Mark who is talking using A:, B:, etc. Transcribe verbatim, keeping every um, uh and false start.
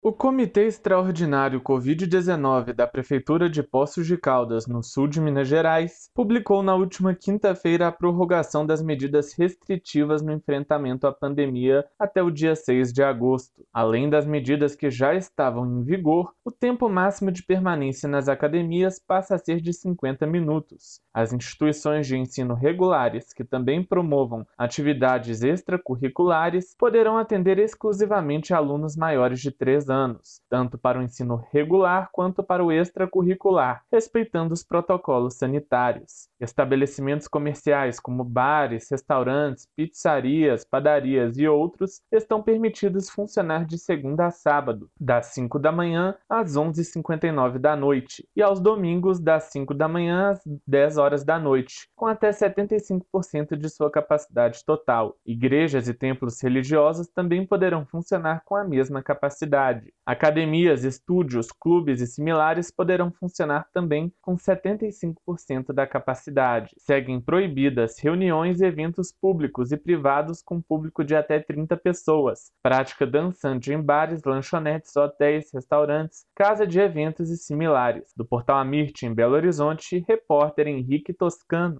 A: O Comitê Extraordinário covid dezenove da Prefeitura de Poços de Caldas, no sul de Minas Gerais, publicou na última quinta-feira a prorrogação das medidas restritivas no enfrentamento à pandemia até o dia seis de agosto. Além das medidas que já estavam em vigor, o tempo máximo de permanência nas academias passa a ser de cinquenta minutos. As instituições de ensino regulares, que também promovam atividades extracurriculares, poderão atender exclusivamente alunos maiores de três anos, tanto para o ensino regular quanto para o extracurricular, respeitando os protocolos sanitários. Estabelecimentos comerciais como bares, restaurantes, pizzarias, padarias e outros estão permitidos funcionar de segunda a sábado, das cinco da manhã às onze e cinquenta e nove da noite, e aos domingos das cinco da manhã às dez horas da noite, com até setenta e cinco por cento de sua capacidade total. Igrejas e templos religiosos também poderão funcionar com a mesma capacidade. Academias, estúdios, clubes e similares poderão funcionar também com setenta e cinco por cento da capacidade. Seguem proibidas reuniões e eventos públicos e privados com público de até trinta pessoas, prática dançante em bares, lanchonetes, hotéis, restaurantes, casa de eventos e similares. Do portal Amirte, em Belo Horizonte, repórter Henrique Toscano.